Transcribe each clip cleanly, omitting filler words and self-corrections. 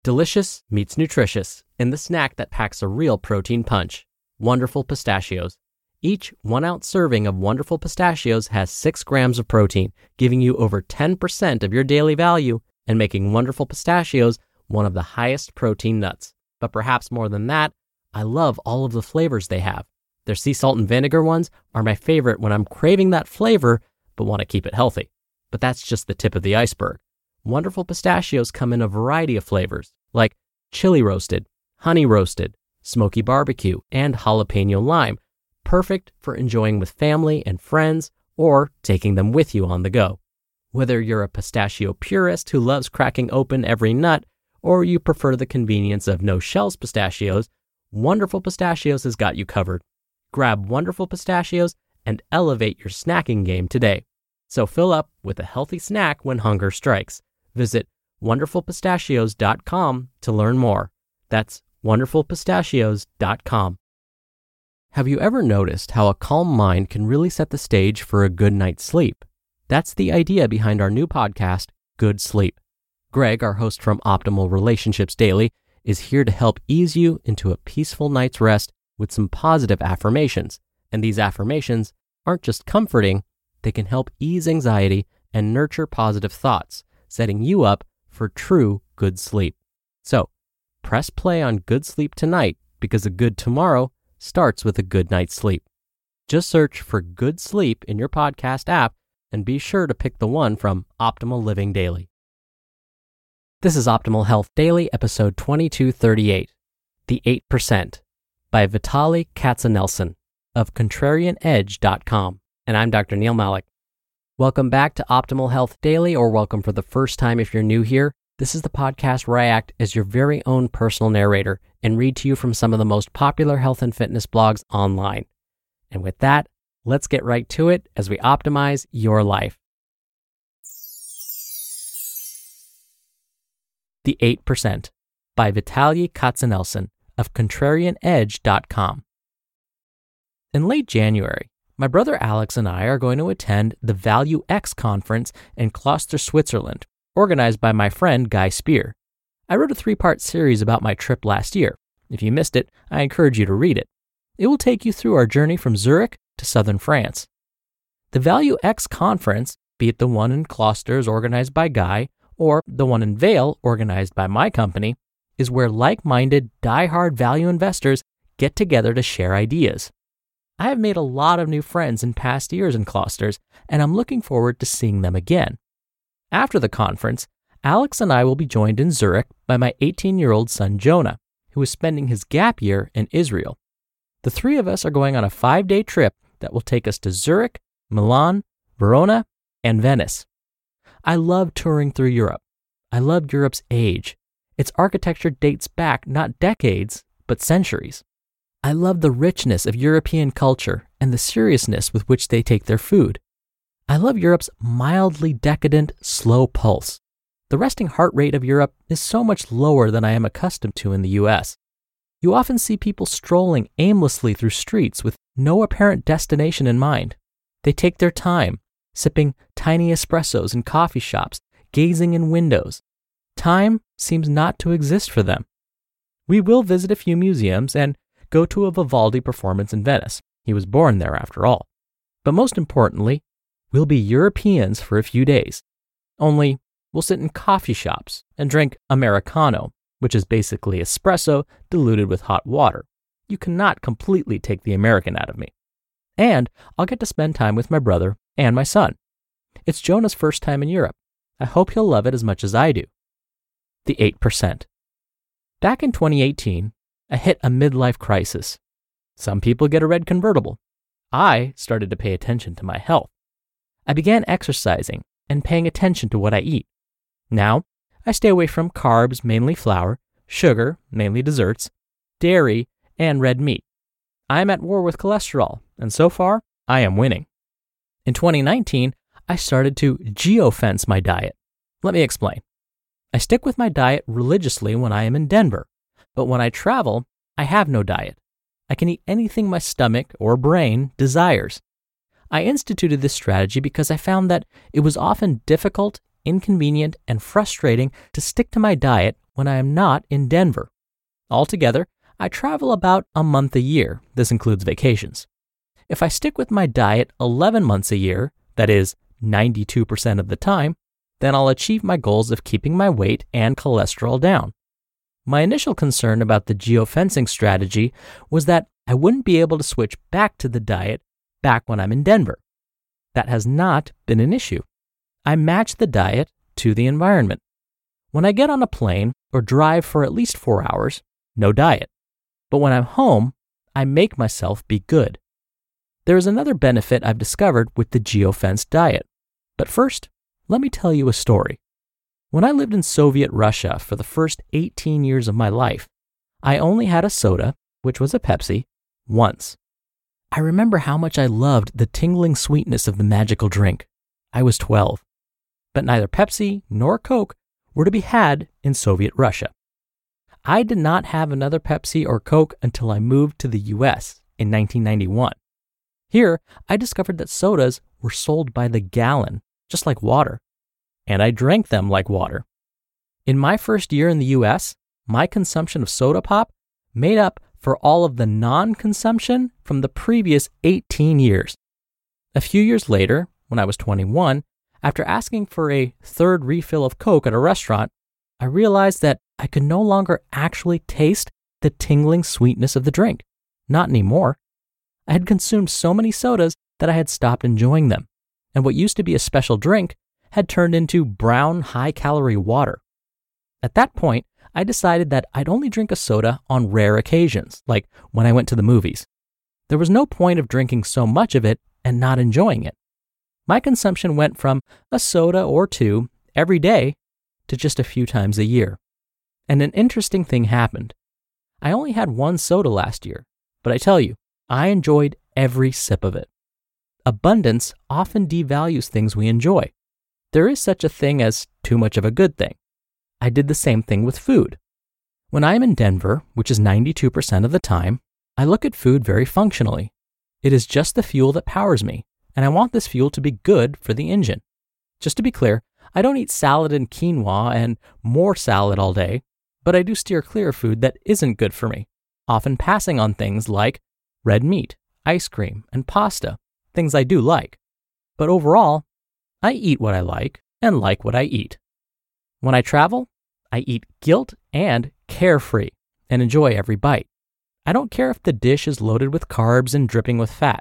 Delicious meets nutritious in the snack that packs a real protein punch. Wonderful Pistachios. Each 1-ounce serving of Wonderful Pistachios has 6 grams of protein, giving you over 10% of your daily value and making Wonderful Pistachios one of the highest protein nuts. But perhaps more than that, I love all of the flavors they have. Their sea salt and vinegar ones are my favorite when I'm craving that flavor but want to keep it healthy. But that's just the tip of the iceberg. Wonderful Pistachios come in a variety of flavors, like chili roasted, honey roasted, smoky barbecue, and jalapeno lime, perfect for enjoying with family and friends or taking them with you on the go. Whether you're a pistachio purist who loves cracking open every nut, or you prefer the convenience of no-shells pistachios, Wonderful Pistachios has got you covered. Grab Wonderful Pistachios and elevate your snacking game today. So fill up with a healthy snack when hunger strikes. Visit wonderfulpistachios.com to learn more. That's wonderfulpistachios.com. Have you ever noticed how a calm mind can really set the stage for a good night's sleep? That's the idea behind our new podcast, Good Sleep. Greg, our host from Optimal Relationships Daily, is here to help ease you into a peaceful night's rest with some positive affirmations. And these affirmations aren't just comforting, they can help ease anxiety and nurture positive thoughts, setting you up for true good sleep. So, press play on Good Sleep tonight because a good tomorrow starts with a good night's sleep. Just search for Good Sleep in your podcast app and be sure to pick the one from Optimal Living Daily. This is Optimal Health Daily, episode 2238, The 8%, by Vitaly Katsenelson of ContrarianEdge.com. And I'm Dr. Neil Malik. Welcome back to Optimal Health Daily, or welcome for the first time if you're new here. This is the podcast where I act as your very own personal narrator and read to you from some of the most popular health and fitness blogs online. And with that, let's get right to it as we optimize your life. The 8%, by Vitaly Katsenelson of ContrarianEdge.com. In late January, my brother Alex and I are going to attend the Value X conference in Kloster, Switzerland, organized by my friend Guy Spear. I wrote a 3-part series about my trip last year. If you missed it, I encourage you to read it. It will take you through our journey from Zurich to southern France. The Value X conference, be it the one in Klosters organized by Guy or the one in Vail organized by my company, is where like-minded, die-hard value investors get together to share ideas. I have made a lot of new friends in past years in Klosters, and I'm looking forward to seeing them again. After the conference, Alex and I will be joined in Zurich by my 18-year-old son Jonah, who is spending his gap year in Israel. The 3 of us are going on a 5-day trip that will take us to Zurich, Milan, Verona, and Venice. I love touring through Europe. I love Europe's age. Its architecture dates back not decades, but centuries. I love the richness of European culture and the seriousness with which they take their food. I love Europe's mildly decadent, slow pulse. The resting heart rate of Europe is so much lower than I am accustomed to in the US. You often see people strolling aimlessly through streets with no apparent destination in mind. They take their time, sipping tiny espressos in coffee shops, gazing in windows. Time seems not to exist for them. We will visit a few museums and go to a Vivaldi performance in Venice. He was born there after all. But most importantly, we'll be Europeans for a few days. Only, we'll sit in coffee shops and drink Americano, which is basically espresso diluted with hot water. You cannot completely take the American out of me. And I'll get to spend time with my brother and my son. It's Jonah's first time in Europe. I hope he'll love it as much as I do. The 8%. Back in 2018, I hit a midlife crisis. Some people get a red convertible. I started to pay attention to my health. I began exercising and paying attention to what I eat. Now, I stay away from carbs, mainly flour, sugar, mainly desserts, dairy, and red meat. I am at war with cholesterol, and so far, I am winning. In 2019, I started to geofence my diet. Let me explain. I stick with my diet religiously when I am in Denver, but when I travel, I have no diet. I can eat anything my stomach or brain desires. I instituted this strategy because I found that it was often difficult, inconvenient, and frustrating to stick to my diet when I am not in Denver. Altogether, I travel about a month a year. This includes vacations. If I stick with my diet 11 months a year, that is 92% of the time, then I'll achieve my goals of keeping my weight and cholesterol down. My initial concern about the geofencing strategy was that I wouldn't be able to switch back to the diet back when I'm in Denver. That has not been an issue. I match the diet to the environment. When I get on a plane or drive for at least 4 hours, no diet. But when I'm home, I make myself be good. There is another benefit I've discovered with the geofenced diet. But first, let me tell you a story. When I lived in Soviet Russia for the first 18 years of my life, I only had a soda, which was a Pepsi, once. I remember how much I loved the tingling sweetness of the magical drink. I was 12. But neither Pepsi nor Coke were to be had in Soviet Russia. I did not have another Pepsi or Coke until I moved to the US in 1991. Here, I discovered that sodas were sold by the gallon, just like water, and I drank them like water. In my first year in the US, my consumption of soda pop made up for all of the non-consumption from the previous 18 years. A few years later, when I was 21, after asking for a third refill of Coke at a restaurant, I realized that I could no longer actually taste the tingling sweetness of the drink. Not anymore. I had consumed so many sodas that I had stopped enjoying them, and what used to be a special drink had turned into brown, high-calorie water. At that point, I decided that I'd only drink a soda on rare occasions, like when I went to the movies. There was no point of drinking so much of it and not enjoying it. My consumption went from a soda or two every day to just a few times a year. And an interesting thing happened. I only had one soda last year, but I tell you, I enjoyed every sip of it. Abundance often devalues things we enjoy. There is such a thing as too much of a good thing. I did the same thing with food. When I am in Denver, which is 92% of the time, I look at food very functionally. It is just the fuel that powers me, and I want this fuel to be good for the engine. Just to be clear, I don't eat salad and quinoa and more salad all day, but I do steer clear of food that isn't good for me, often passing on things like red meat, ice cream, and pasta, things I do like. But overall, I eat what I like and like what I eat. When I travel, I eat guilt and carefree and enjoy every bite. I don't care if the dish is loaded with carbs and dripping with fat.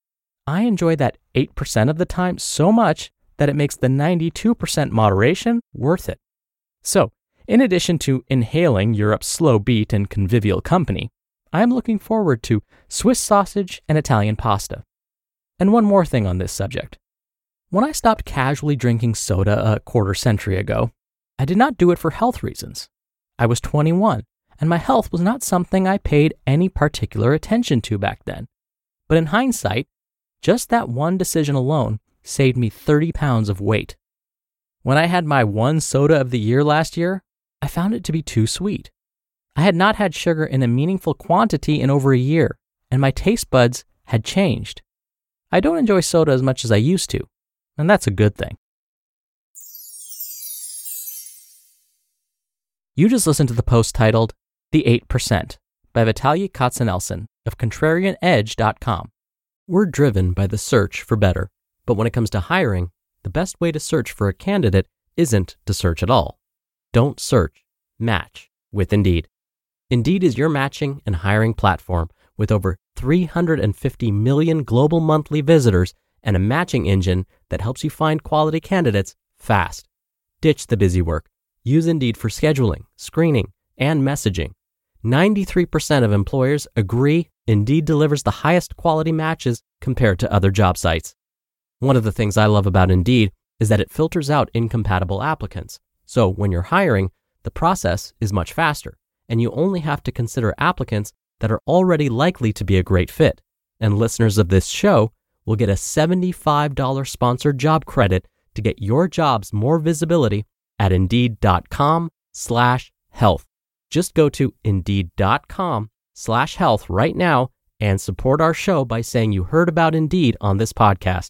I enjoy that 8% of the time so much that it makes the 92% moderation worth it. So, in addition to inhaling Europe's slow beat and convivial company, I am looking forward to Swiss sausage and Italian pasta. And one more thing on this subject. When I stopped casually drinking soda a quarter century ago, I did not do it for health reasons. I was 21, and my health was not something I paid any particular attention to back then. But in hindsight, just that one decision alone saved me 30 pounds of weight. When I had my one soda of the year last year, I found it to be too sweet. I had not had sugar in a meaningful quantity in over a year, and my taste buds had changed. I don't enjoy soda as much as I used to, and that's a good thing. You just listened to the post titled The 8% by Vitaly Katsenelson of ContrarianEdge.com. We're driven by the search for better, but when it comes to hiring, the best way to search for a candidate isn't to search at all. Don't search, match with Indeed. Indeed is your matching and hiring platform with over 350 million global monthly visitors and a matching engine that helps you find quality candidates fast. Ditch the busy work. Use Indeed for scheduling, screening, and messaging. 93% of employers agree Indeed delivers the highest quality matches compared to other job sites. One of the things I love about Indeed is that it filters out incompatible applicants. So when you're hiring, the process is much faster, and you only have to consider applicants that are already likely to be a great fit. And listeners of this show will get a $75 sponsored job credit to get your jobs more visibility at Indeed.com/health. Just go to Indeed.com/health right now and support our show by saying you heard about Indeed on this podcast.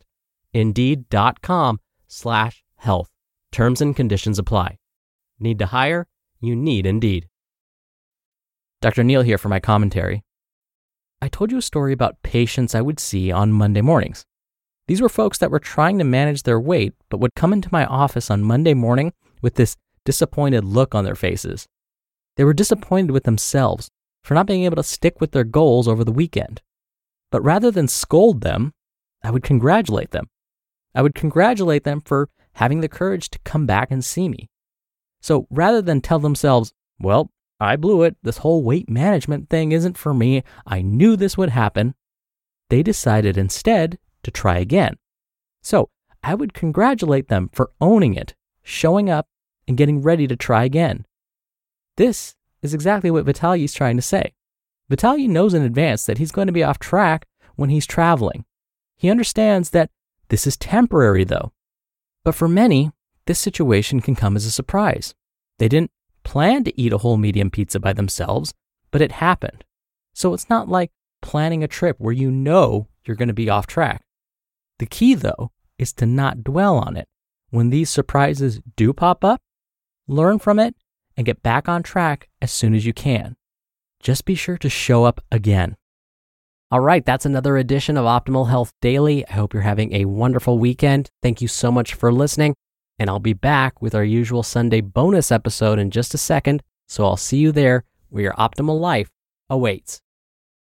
Indeed.com/health. Terms and conditions apply. Need to hire? You need indeed. Dr. Neal here for my commentary. I told you a story about patients I would see on Monday mornings. These were folks that were trying to manage their weight, but would come into my office on Monday morning with this disappointed look on their faces. They were disappointed with themselves for not being able to stick with their goals over the weekend. But rather than scold them, I would congratulate them. I would congratulate them for having the courage to come back and see me. So rather than tell themselves, well, I blew it, this whole weight management thing isn't for me, I knew this would happen, they decided instead to try again. So I would congratulate them for owning it, showing up, and getting ready to try again. This is exactly what Vitaly is trying to say. Vitaly knows in advance that he's going to be off track when he's traveling. He understands that this is temporary though. But for many, this situation can come as a surprise. They didn't plan to eat a whole medium pizza by themselves, but it happened. So it's not like planning a trip where you know you're going to be off track. The key though is to not dwell on it. When these surprises do pop up, learn from it and get back on track as soon as you can. Just be sure to show up again. All right, that's another edition of Optimal Health Daily. I hope you're having a wonderful weekend. Thank you so much for listening, and I'll be back with our usual Sunday bonus episode in just a second, so I'll see you there where your optimal life awaits.